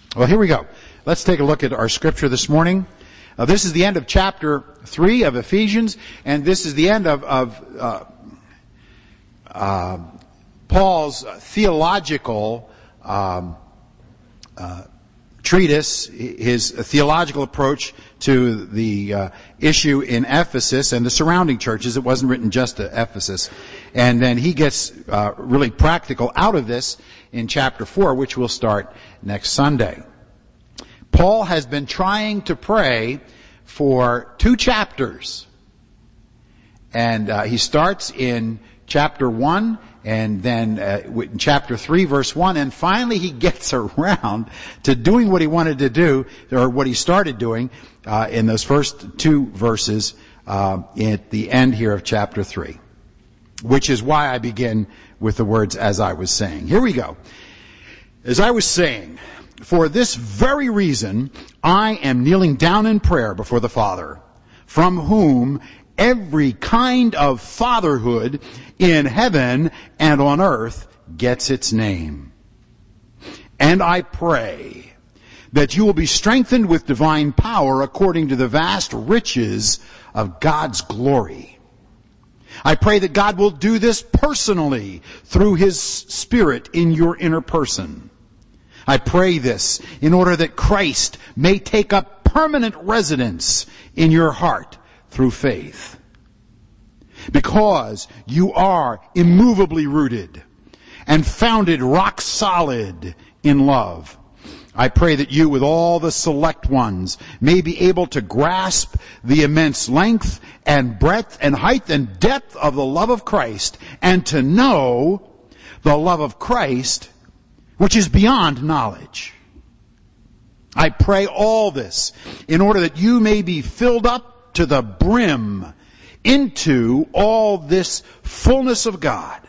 Well, here we go. Let's take a look at our scripture this morning. This is the end of chapter 3 of Ephesians, and this is the end of Paul's theological treatise, his theological approach to the issue in Ephesus and the surrounding churches. It wasn't written just to Ephesus. And then he gets really practical out of this in chapter 4, which we'll start next Sunday. Paul has been trying to pray for 2 chapters. And he starts in chapter 1 and then in chapter 3 verse 1, and finally he gets around to doing what he wanted to do, or what he started doing in those first 2 verses at the end here of chapter 3. Which is why I begin with the words, as I was saying. Here we go. As I was saying, for this very reason I am kneeling down in prayer before the Father, from whom every kind of fatherhood in heaven and on earth gets its name. And I pray that you will be strengthened with divine power according to the vast riches of God's glory. I pray that God will do this personally through His Spirit in your inner person. I pray this in order that Christ may take up permanent residence in your heart through faith. Because you are immovably rooted and founded rock solid in love. I pray that you, with all the select ones, may be able to grasp the immense length and breadth and height and depth of the love of Christ, and to know the love of Christ, which is beyond knowledge. I pray all this in order that you may be filled up to the brim into all this fullness of God.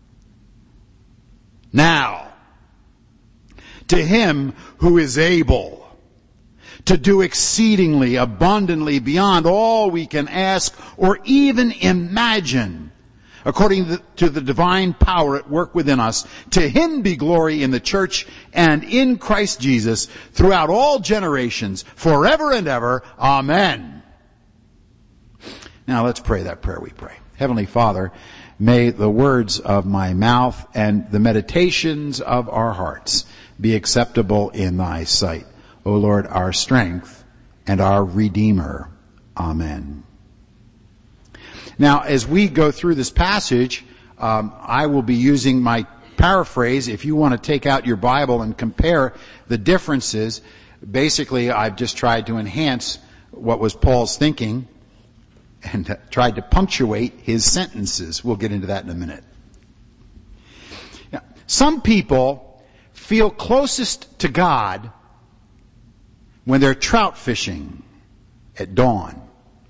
Now, to Him who is able to do exceedingly abundantly beyond all we can ask or even imagine, according to the divine power at work within us, to Him be glory in the church and in Christ Jesus throughout all generations, forever and ever. Amen. Now let's pray that prayer we pray. Heavenly Father, may the words of my mouth and the meditations of our hearts be acceptable in Thy sight, O Lord, our strength and our Redeemer. Amen. Now, as we go through this passage, I will be using my paraphrase. If you want to take out your Bible and compare the differences, basically I've just tried to enhance what was Paul's thinking and tried to punctuate his sentences. We'll get into that in a minute. Now, some people feel closest to God when they're trout fishing at dawn.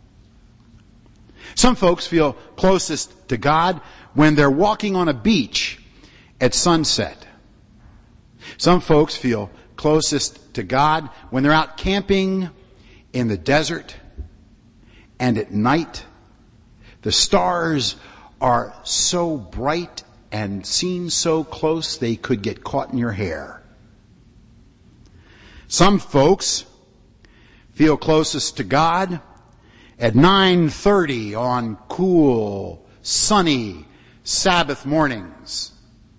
Some folks feel closest to God when they're walking on a beach at sunset. Some folks feel closest to God when they're out camping in the desert and at night. The stars are so bright and seen so close they could get caught in your hair. Some folks feel closest to God at 9:30 on cool, sunny Sabbath mornings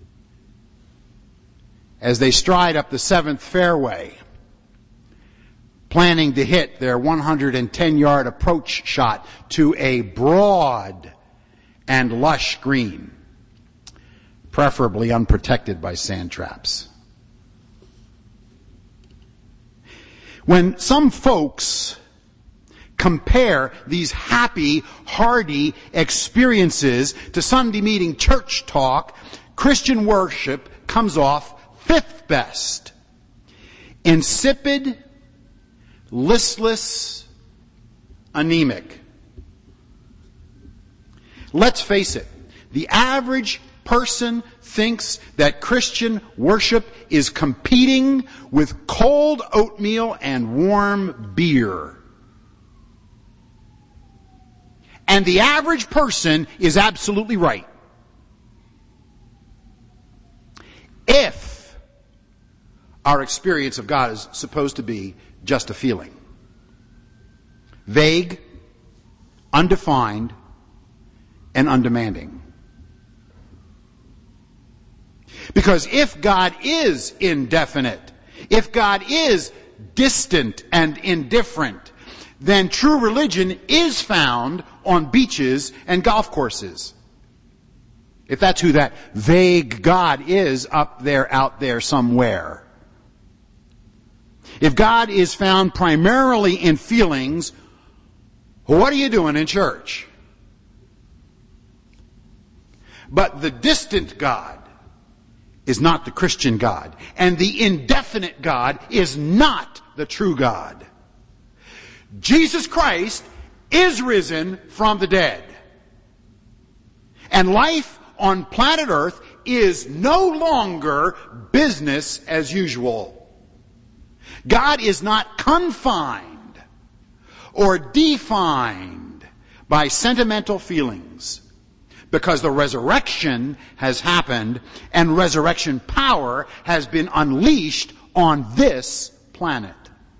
as they stride up the 7th fairway, planning to hit their 110-yard approach shot to a broad and lush green, preferably unprotected by sand traps. When some folks compare these happy, hearty experiences to Sunday meeting church talk, Christian worship comes off 5th best. Insipid, listless, anemic. Let's face it, the average person thinks that Christian worship is competing with cold oatmeal and warm beer. And the average person is absolutely right. If our experience of God is supposed to be just a feeling. Vague, undefined, and undemanding. Because if God is indefinite, if God is distant and indifferent, then true religion is found on beaches and golf courses. If that's who that vague God is up there, out there somewhere. If God is found primarily in feelings, what are you doing in church? But the distant God is not the Christian God. And the indefinite God is not the true God. Jesus Christ is risen from the dead. And life on planet Earth is no longer business as usual. God is not confined or defined by sentimental feelings, because the resurrection has happened and resurrection power has been unleashed on this planet.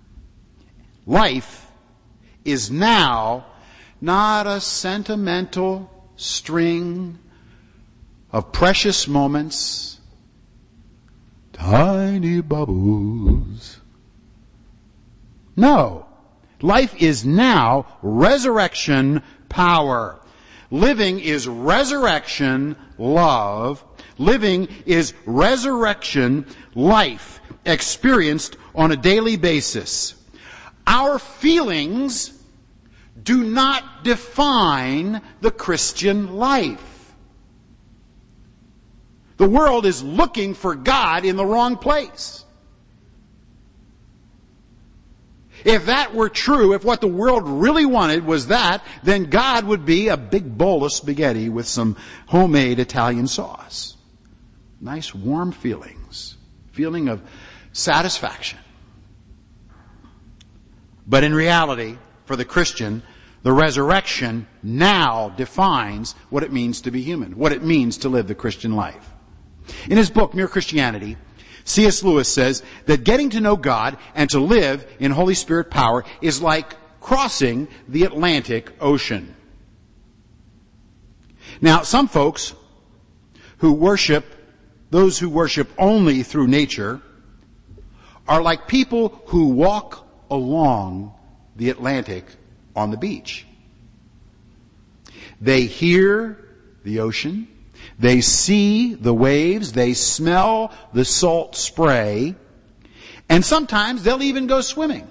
Life is now not a sentimental string of precious moments, tiny bubbles. No. Life is now resurrection power. Living is resurrection love. Living is resurrection life experienced on a daily basis. Our feelings do not define the Christian life. The world is looking for God in the wrong place. If that were true, if what the world really wanted was that, then God would be a big bowl of spaghetti with some homemade Italian sauce. Nice warm feelings. Feeling of satisfaction. But in reality, for the Christian, the resurrection now defines what it means to be human, what it means to live the Christian life. In his book, Mere Christianity, C.S. Lewis says that getting to know God and to live in Holy Spirit power is like crossing the Atlantic Ocean. Now, some folks those who worship only through nature, are like people who walk along the Atlantic on the beach. They hear the ocean. They see the waves, they smell the salt spray, and sometimes they'll even go swimming.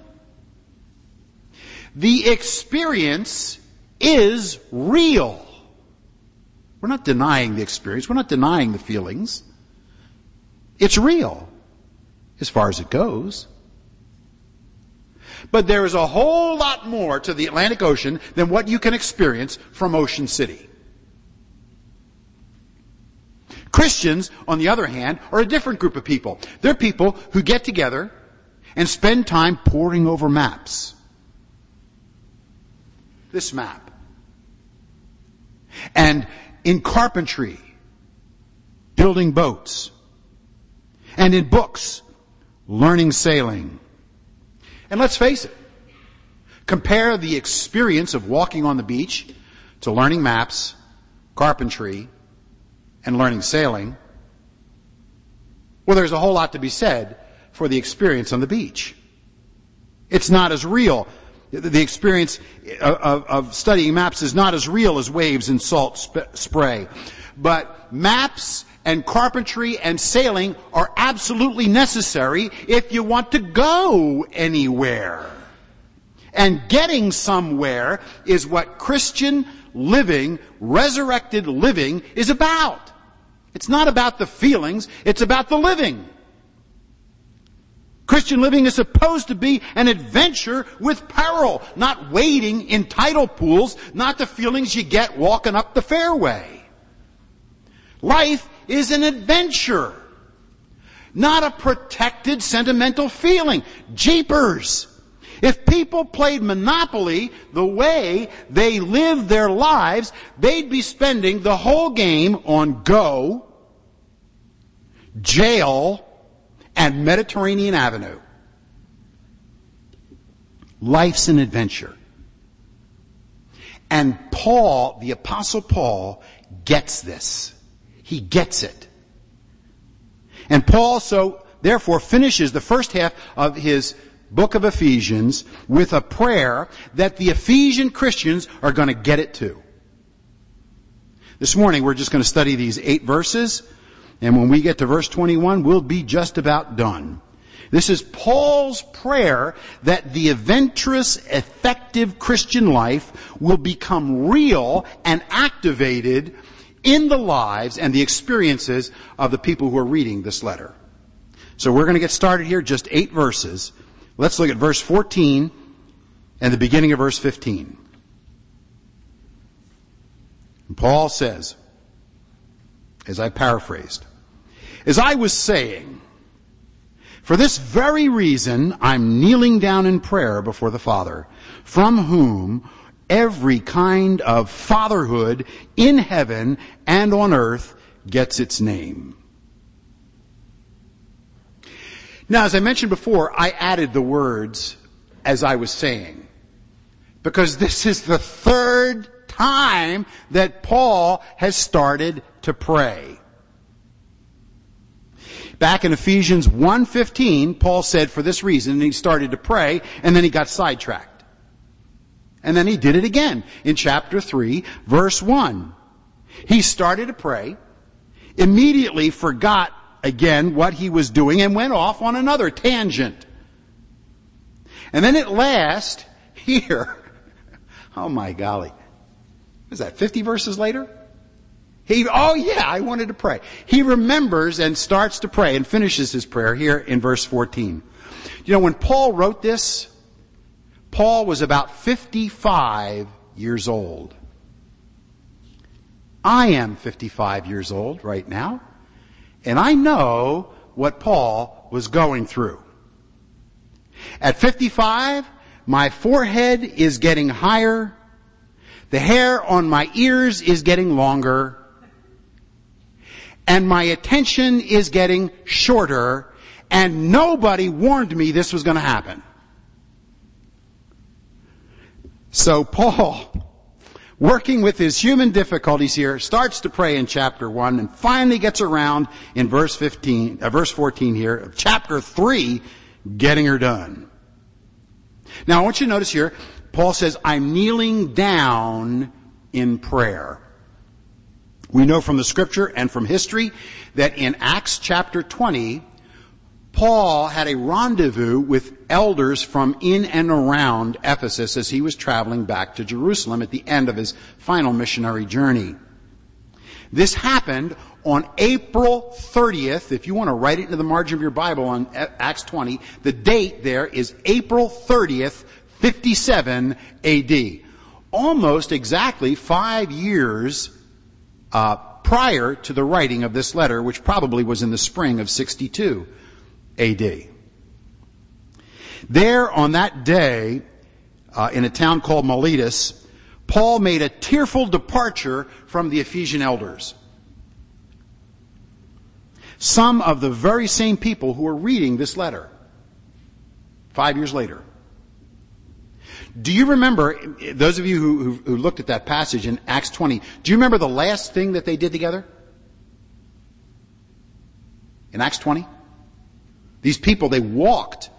The experience is real. We're not denying the experience. We're not denying the feelings. It's real, as far as it goes. But there is a whole lot more to the Atlantic Ocean than what you can experience from Ocean City. Christians, on the other hand, are a different group of people. They're people who get together and spend time poring over maps. This map. And in carpentry, building boats. And in books, learning sailing. And let's face it, compare the experience of walking on the beach to learning maps, carpentry, and learning sailing. Well, there's a whole lot to be said for the experience on the beach. It's not as real. The experience of studying maps is not as real as waves and salt spray. But maps and carpentry and sailing are absolutely necessary if you want to go anywhere. And getting somewhere is what Christian living, resurrected living, is about. It's not about the feelings, it's about the living. Christian living is supposed to be an adventure with peril, not wading in tidal pools, not the feelings you get walking up the fairway. Life is an adventure, not a protected sentimental feeling. Jeepers! If people played Monopoly the way they lived their lives, they'd be spending the whole game on Go, jail, and Mediterranean Avenue. Life's an adventure. And Paul, the Apostle Paul, gets this. He gets it. And Paul, so therefore, finishes the first half of his book of Ephesians with a prayer that the Ephesian Christians are going to get it too. This morning we're just going to study these 8 verses, and when we get to verse 21, we'll be just about done. This is Paul's prayer that the adventurous, effective Christian life will become real and activated in the lives and the experiences of the people who are reading this letter. So we're going to get started here, just 8 verses. Let's look at verse 14 and the beginning of verse 15. And Paul says, as I paraphrased, as I was saying, for this very reason I'm kneeling down in prayer before the Father, from whom every kind of fatherhood in heaven and on earth gets its name. Now, as I mentioned before, I added the words, as I was saying, because this is the 3rd time that Paul has started to pray. Back in Ephesians 1:15, Paul said for this reason, and he started to pray, and then he got sidetracked. And then he did it again in chapter 3, verse 1. He started to pray, immediately forgot again what he was doing, and went off on another tangent. And then at last, here, oh my golly, is that 50 verses later? I wanted to pray. He remembers and starts to pray and finishes his prayer here in verse 14. You know, when Paul wrote this, Paul was about 55 years old. I am 55 years old right now, and I know what Paul was going through. At 55, my forehead is getting higher, the hair on my ears is getting longer, and my attention is getting shorter, and nobody warned me this was going to happen. So Paul, working with his human difficulties here, starts to pray in chapter 1 and finally gets around in verse 14 here of chapter 3, getting her done. Now I want you to notice here, Paul says, I'm kneeling down in prayer. We know from the scripture and from history that in Acts chapter 20, Paul had a rendezvous with elders from in and around Ephesus as he was traveling back to Jerusalem at the end of his final missionary journey. This happened on April 30th. If you want to write it into the margin of your Bible on Acts 20, the date there is April 30th, 57 AD. Almost exactly 5 years prior to the writing of this letter, which probably was in the spring of 62 AD. There on that day, in a town called Miletus, Paul made a tearful departure from the Ephesian elders. Some of the very same people who are reading this letter 5 years later. Do you remember, those of you who looked at that passage in Acts 20, do you remember the last thing that they did together? In Acts 20? These people, they walked,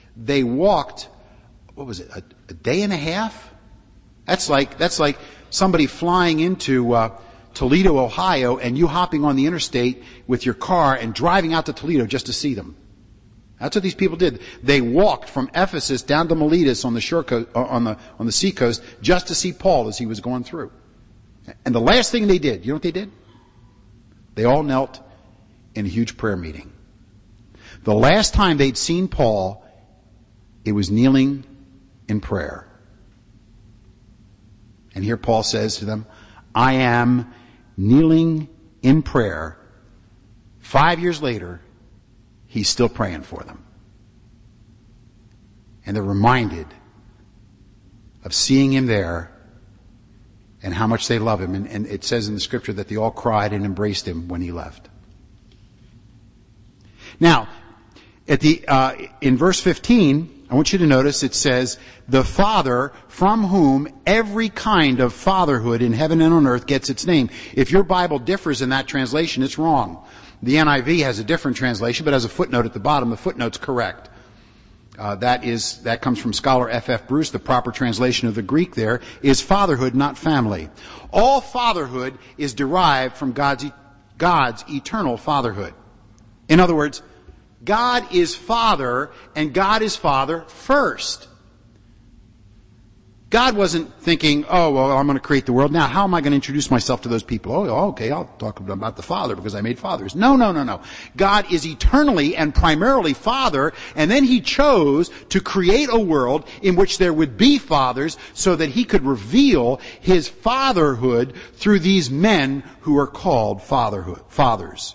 what was it, a day and a half? That's like somebody flying into Toledo, Ohio, and you hopping on the interstate with your car and driving out to Toledo just to see them. That's what these people did. They walked from Ephesus down to Miletus on the shore coast, on the sea coast, just to see Paul as he was going through. And the last thing they did, you know what they did? They all knelt in a huge prayer meeting. The last time they'd seen Paul, it was kneeling in prayer. And here Paul says to them, I am kneeling in prayer. 5 years later, he's still praying for them. And they're reminded of seeing him there and how much they love him. And it says in the scripture that they all cried and embraced him when he left. Now, In verse 15, I want you to notice it says, the Father from whom every kind of fatherhood in heaven and on earth gets its name. If your Bible differs in that translation, it's wrong. The NIV has a different translation, but has a footnote at the bottom. The footnote's correct. That comes from scholar F.F. Bruce. The proper translation of the Greek there is fatherhood, not family. All fatherhood is derived from God's eternal fatherhood. In other words, God is Father, and God is Father first. God wasn't thinking, oh, well, I'm going to create the world. Now, how am I going to introduce myself to those people? Oh, okay, I'll talk about the Father because I made fathers. No. God is eternally and primarily Father, and then He chose to create a world in which there would be fathers so that He could reveal His fatherhood through these men who are called fathers.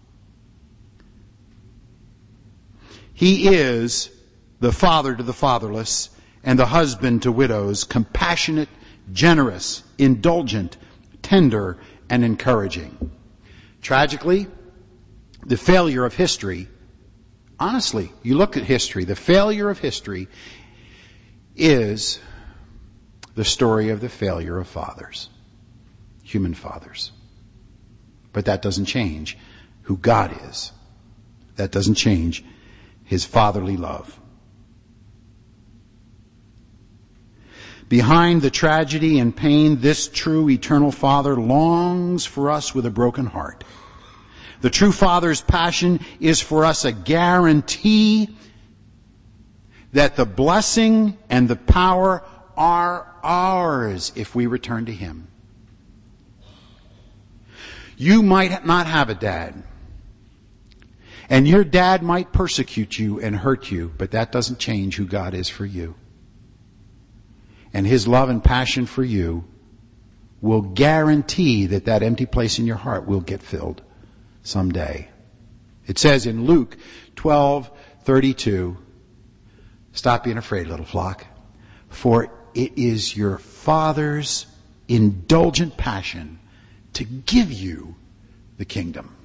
He is the father to the fatherless and the husband to widows, compassionate, generous, indulgent, tender, and encouraging. Tragically, the failure of history, honestly, you look at history, the failure of history is the story of the failure of fathers, human fathers. But that doesn't change who God is. That doesn't change His fatherly love. Behind the tragedy and pain, this true eternal Father longs for us with a broken heart. The true Father's passion is for us a guarantee that the blessing and the power are ours if we return to Him. You might not have a dad, and your dad might persecute you and hurt you, but that doesn't change who God is for you. And His love and passion for you will guarantee that that empty place in your heart will get filled someday. It says in Luke 12:32, stop being afraid, little flock, for it is your Father's indulgent passion to give you the kingdom.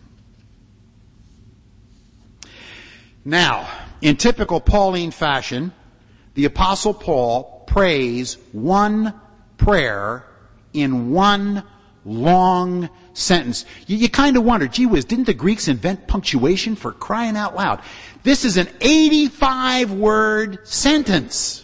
Now, in typical Pauline fashion, the Apostle Paul prays one prayer in one long sentence. You kind of wonder, gee whiz, didn't the Greeks invent punctuation, for crying out loud? This is an 85-word sentence.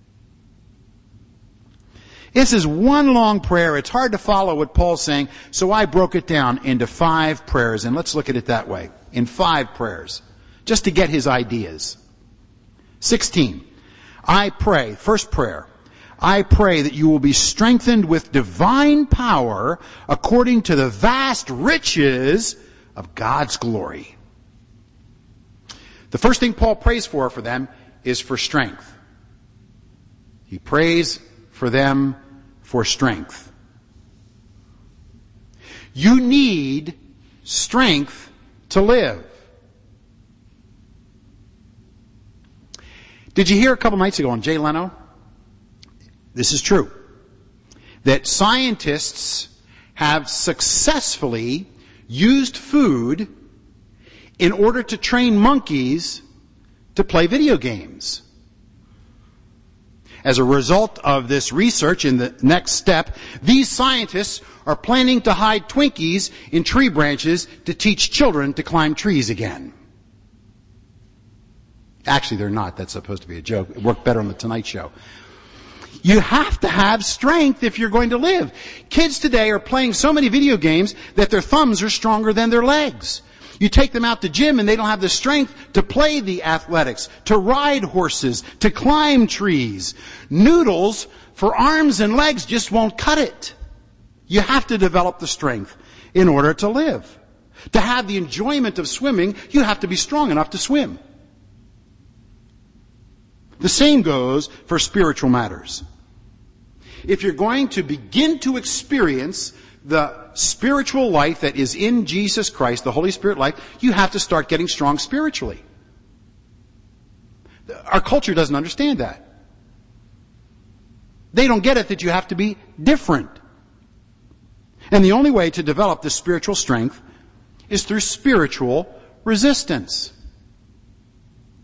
This is one long prayer. It's hard to follow what Paul's saying, so I broke it down into 5 prayers, and let's look at it that way, in 5 prayers, just to get his ideas. 16. I pray, first prayer, I pray that you will be strengthened with divine power according to the vast riches of God's glory. The first thing Paul prays for them is for strength. He prays for them for strength. You need strength to live. Did you hear a couple nights ago on Jay Leno? This is true. That scientists have successfully used food in order to train monkeys to play video games. As a result of this research, in the next step, these scientists are planning to hide Twinkies in tree branches to teach children to climb trees again. Actually, they're not. That's supposed to be a joke. It worked better on the Tonight Show. You have to have strength if you're going to live. Kids today are playing so many video games that their thumbs are stronger than their legs. You take them out to gym and they don't have the strength to play the athletics, to ride horses, to climb trees. Noodles for arms and legs just won't cut it. You have to develop the strength in order to live. To have the enjoyment of swimming, you have to be strong enough to swim. The same goes for spiritual matters. If you're going to begin to experience the spiritual life that is in Jesus Christ, the Holy Spirit life, you have to start getting strong spiritually. Our culture doesn't understand that. They don't get it that you have to be different. And the only way to develop this spiritual strength is through spiritual resistance.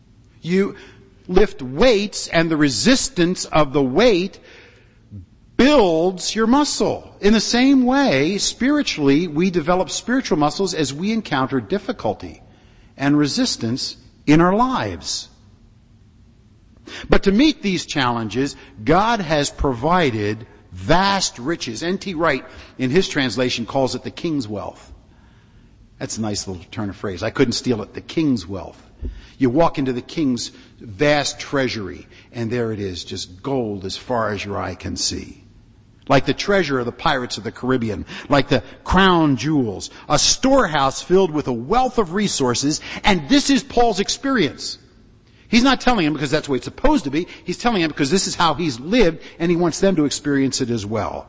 You lift weights, and the resistance of the weight builds your muscle. In the same way, spiritually, we develop spiritual muscles as we encounter difficulty and resistance in our lives. But to meet these challenges, God has provided vast riches. N.T. Wright, in his translation, calls it the king's wealth. That's a nice little turn of phrase. I couldn't steal it. The king's wealth. You walk into the king's vast treasury, and there it is, just gold as far as your eye can see. Like the treasure of the pirates of the Caribbean, like the crown jewels, a storehouse filled with a wealth of resources, and this is Paul's experience. He's not telling him because that's the way it's supposed to be. He's telling him because this is how he's lived, and he wants them to experience it as well.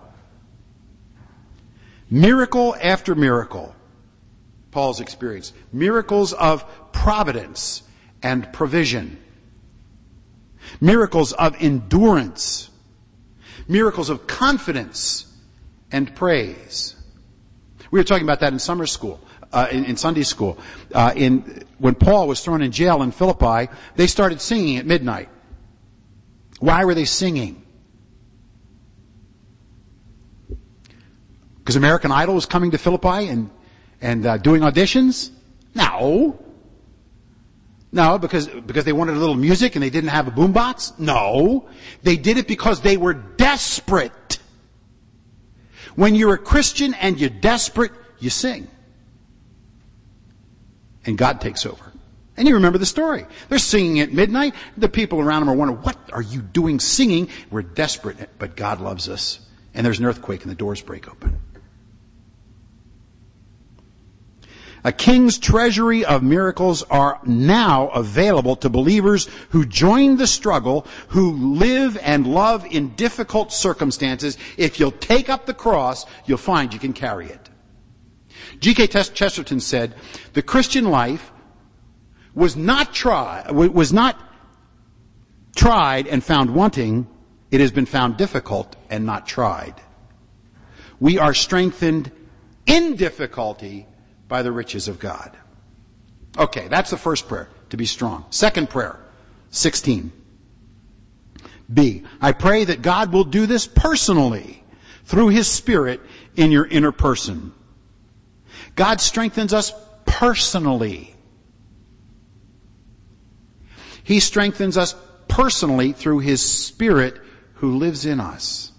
Miracle after miracle, Paul's experience. Miracles of providence and provision. Miracles of endurance. Miracles of confidence and praise. We were talking about that in summer school, in Sunday school. When Paul was thrown in jail in Philippi, they started singing at midnight. Why were they singing? Because American Idol was coming to Philippi and doing auditions? No. No, because they wanted a little music and they didn't have a boombox? No. They did it because they were desperate. When you're a Christian and you're desperate, you sing. And God takes over. And you remember the story. They're singing at midnight. The people around them are wondering, what are you doing singing? We're desperate, but God loves us. And there's an earthquake and the doors break open. A king's treasury of miracles are now available to believers who join the struggle, who live and love in difficult circumstances. If you'll take up the cross, you'll find you can carry it. G.K. Chesterton said, the Christian life was not tried and found wanting. It has been found difficult and not tried. We are strengthened in difficulty by the riches of God. Okay, that's the first prayer, to be strong. Second prayer, 16. B, I pray that God will do this personally through His Spirit in your inner person. God strengthens us personally. He strengthens us personally through His Spirit who lives in us.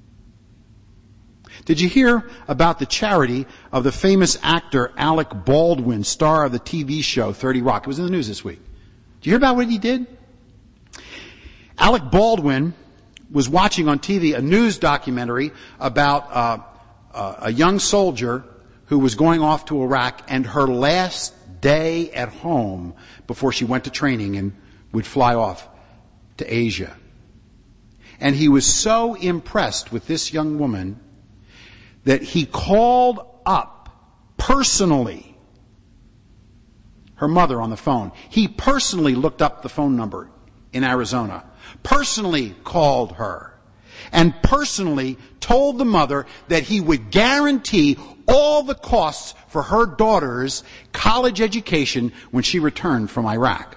Did you hear about the charity of the famous actor Alec Baldwin, star of the TV show 30 Rock? It was in the news this week. Did you hear about what he did? Alec Baldwin was watching on TV a news documentary about a young soldier who was going off to Iraq, and her last day at home before she went to training and would fly off to Asia. And he was so impressed with this young woman that he called up personally her mother on the phone. He personally looked up the phone number in Arizona, personally called her, and personally told the mother that he would guarantee all the costs for her daughter's college education when she returned from Iraq.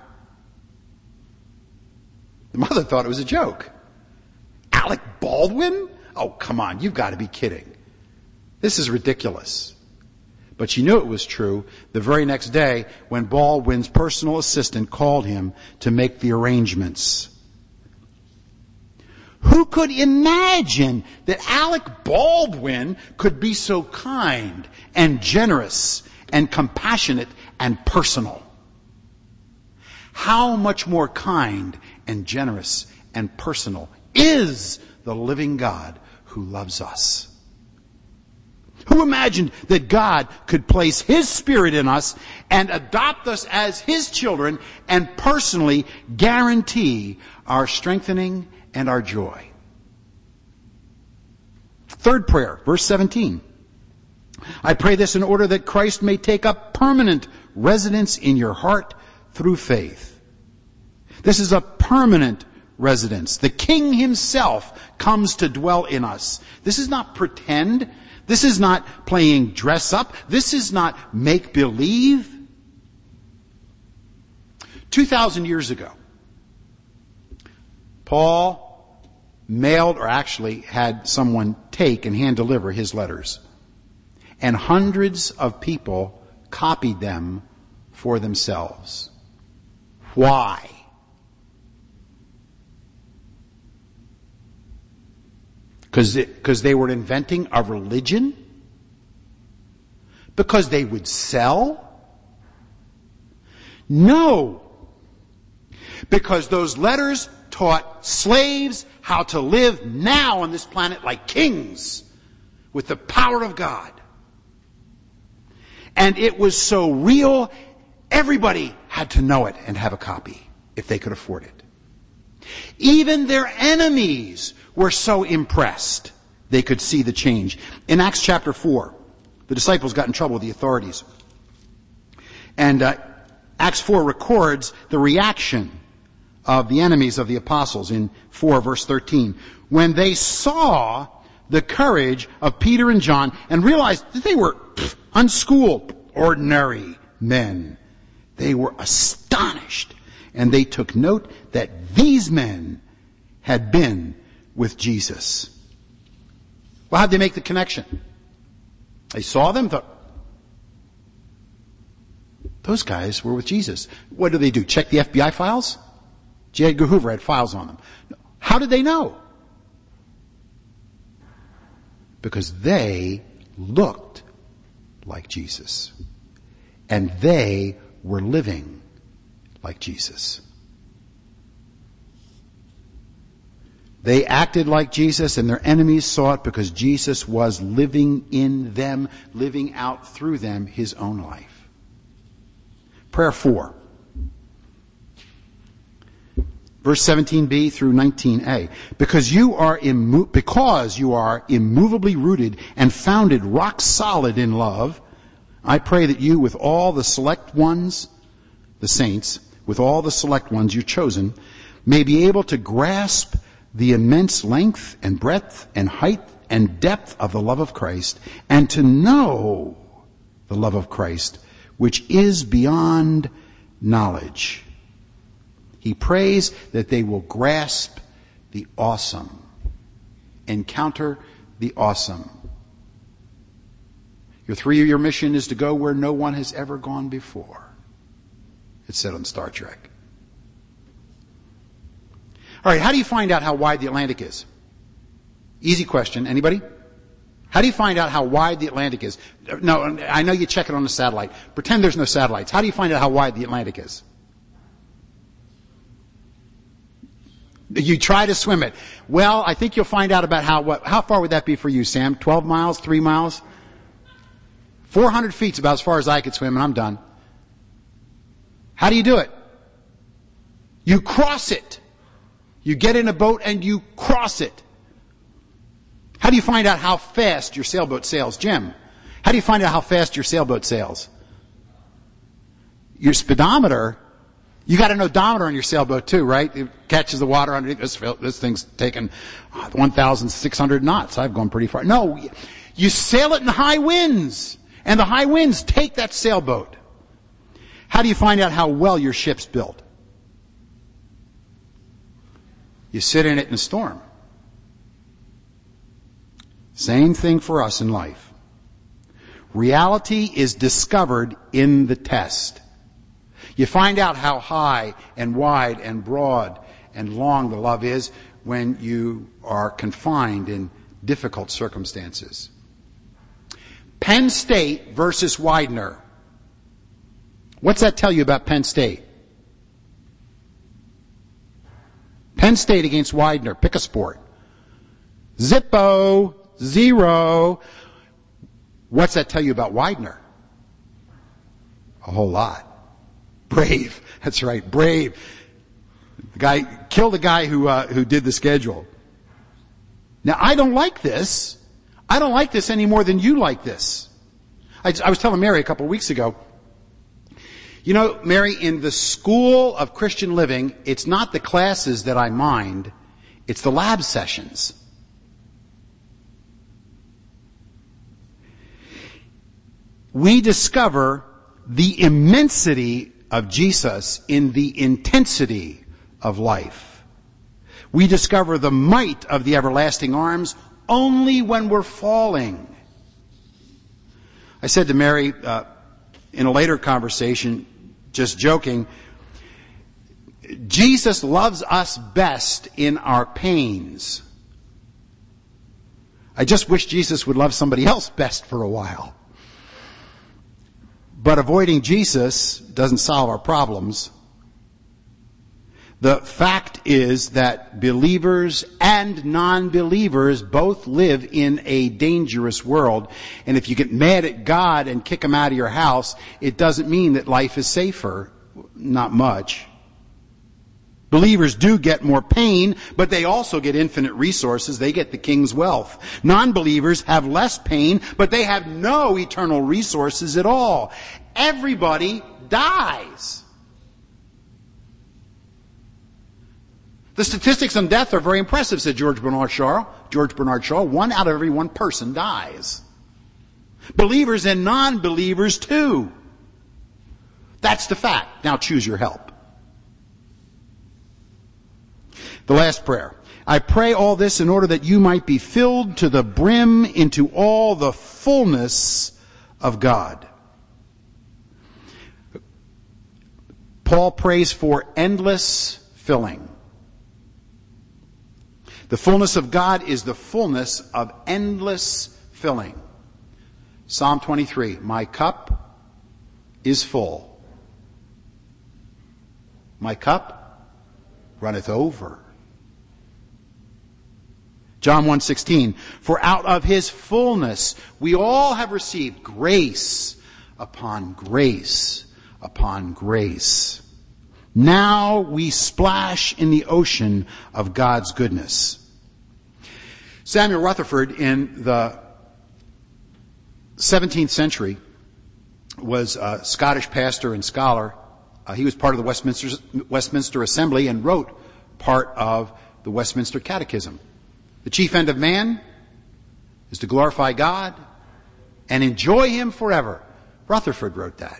The mother thought it was a joke. Alec Baldwin? Oh, come on, you've got to be kidding. This is ridiculous. But she knew it was true the very next day when Baldwin's personal assistant called him to make the arrangements. Who could imagine that Alec Baldwin could be so kind and generous and compassionate and personal? How much more kind and generous and personal is the living God who loves us? Who imagined that God could place His Spirit in us and adopt us as His children and personally guarantee our strengthening and our joy? Third prayer, verse 17. I pray this in order that Christ may take up permanent residence in your heart through faith. This is a permanent residence. The King Himself comes to dwell in us. This is not pretend. This is not playing dress up. This is not make believe. 2,000 years ago, Paul mailed, or actually had someone take and hand deliver his letters. And hundreds of people copied them for themselves. Why? Because they were inventing a religion? Because they would sell? No. Because those letters taught slaves how to live now on this planet like kings with the power of God. And it was so real, everybody had to know it and have a copy if they could afford it. Even their enemies were so impressed they could see the change. In Acts chapter 4, the disciples got in trouble with the authorities. And Acts 4 records the reaction of the enemies of the apostles in 4 verse 13. When they saw the courage of Peter and John and realized that they were unschooled, ordinary men, they were astonished. And they took note that these men had been with Jesus. Well, how'd they make the connection? They saw them, thought, those guys were with Jesus. What do? Check the FBI files? J. Edgar Hoover had files on them. How did they know? Because they looked like Jesus. And they were living like Jesus. They acted like Jesus, and their enemies saw it because Jesus was living in them, living out through them his own life. Prayer 4. Verse 17b through 19a. Because you are immovably rooted and founded rock solid in love, I pray that you with all the select ones, the saints, with all the select ones you've chosen, may be able to grasp the immense length and breadth and height and depth of the love of Christ, and to know the love of Christ, which is beyond knowledge. He prays that they will grasp the awesome, encounter the awesome. Your 3-year mission is to go where no one has ever gone before. It's said on Star Trek. All right, how do you find out how wide the Atlantic is? Easy question. Anybody? How do you find out how wide the Atlantic is? No, I know you check it on a satellite. Pretend there's no satellites. How do you find out how wide the Atlantic is? You try to swim it. Well, I think you'll find out about how far would that be for you, Sam? 12 miles? 3 miles? 400 feet's about as far as I could swim, and I'm done. How do you do it? You cross it. You get in a boat and you cross it. How do you find out how fast your sailboat sails? Jim, how do you find out how fast your sailboat sails? Your speedometer. You got an odometer on your sailboat too, right? It catches the water underneath. This thing's taken 1,600 knots. I've gone pretty far. No, you sail it in high winds. And the high winds take that sailboat. How do you find out how well your ship's built? You sit in it in a storm. Same thing for us in life. Reality is discovered in the test. You find out how high and wide and broad and long the love is when you are confined in difficult circumstances. Penn State versus Widener. What's that tell you about Penn State? Penn State against Widener. Pick a sport. Zippo. 0. What's that tell you about Widener? A whole lot. Brave. That's right. Brave. The guy killed the guy who did the schedule. Now, I don't like this. I don't like this any more than you like this. I was telling Mary a couple of weeks ago, you know, Mary, in the school of Christian living, it's not the classes that I mind, it's the lab sessions. We discover the immensity of Jesus in the intensity of life. We discover the might of the everlasting arms only when we're falling. I said to Mary in a later conversation, just joking, Jesus loves us best in our pains. I just wish Jesus would love somebody else best for a while. But avoiding Jesus doesn't solve our problems. The fact is that believers and non-believers both live in a dangerous world. And if you get mad at God and kick him out of your house, it doesn't mean that life is safer. Not much. Believers do get more pain, but they also get infinite resources. They get the king's wealth. Non-believers have less pain, but they have no eternal resources at all. Everybody dies. The statistics on death are very impressive, said George Bernard Shaw. 1 out of every 1 person dies. Believers and non-believers too. That's the fact. Now choose your help. The last prayer. I pray all this in order that you might be filled to the brim into all the fullness of God. Paul prays for endless filling. The fullness of God is the fullness of endless filling. Psalm 23, my cup is full. My cup runneth over. John 1:16, for out of his fullness we all have received grace upon grace upon grace. Now we splash in the ocean of God's goodness. Samuel Rutherford in the 17th century was a Scottish pastor and scholar. He was part of the Westminster Assembly and wrote part of the Westminster Catechism. The chief end of man is to glorify God and enjoy him forever. Rutherford wrote that.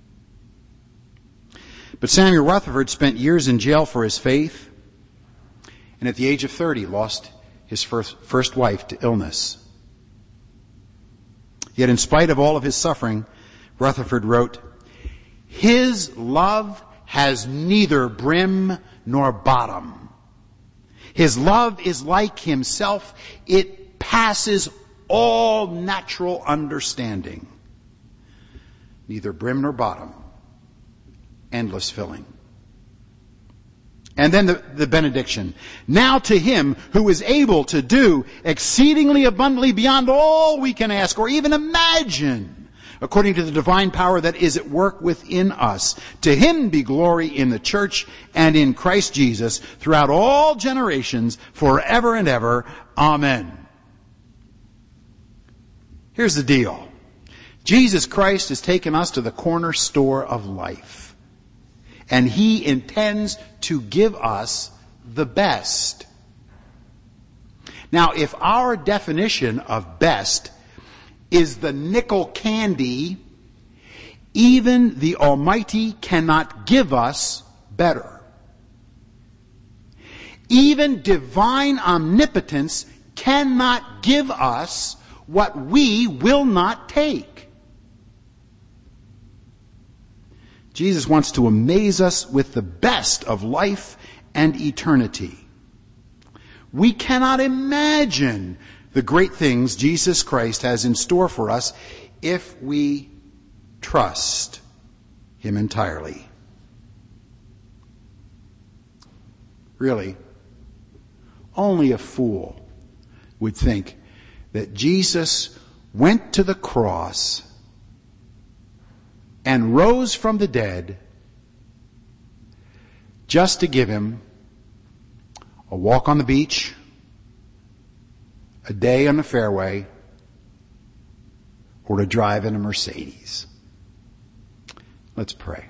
But Samuel Rutherford spent years in jail for his faith, and at the age of 30 lost his first wife to illness. Yet in spite of all of his suffering, Rutherford wrote, his love has neither brim nor bottom. His love is like himself. It passes all natural understanding. Neither brim nor bottom. Endless filling. And then the benediction. Now to him who is able to do exceedingly abundantly beyond all we can ask or even imagine, according to the divine power that is at work within us. To him be glory in the church and in Christ Jesus throughout all generations, forever and ever. Amen. Here's the deal. Jesus Christ has taken us to the corner store of life. And he intends to give us the best. Now, if our definition of best is the nickel candy, even the Almighty cannot give us better. Even divine omnipotence cannot give us what we will not take. Jesus wants to amaze us with the best of life and eternity. We cannot imagine the great things Jesus Christ has in store for us if we trust him entirely. Really, only a fool would think that Jesus went to the cross and rose from the dead just to give him a walk on the beach, a day on the fairway, or to drive in a Mercedes. Let's pray.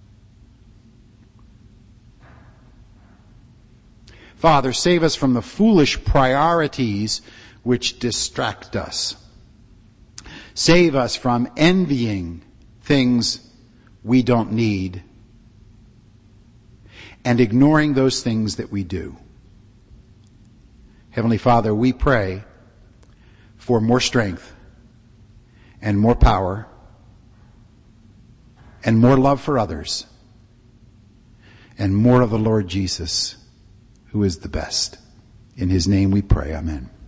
Father, save us from the foolish priorities which distract us. Save us from envying things we don't need and ignoring those things that we do. Heavenly Father, we pray for more strength and more power and more love for others and more of the Lord Jesus, who is the best. In his name we pray. Amen.